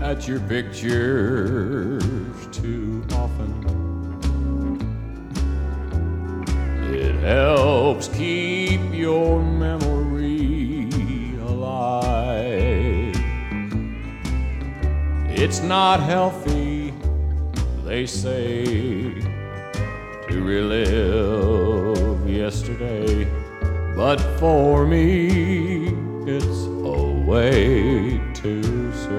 at your pictures too often. It helps keep your memory alive. It's not healthy, they say, to relive yesterday, but for me it's a way to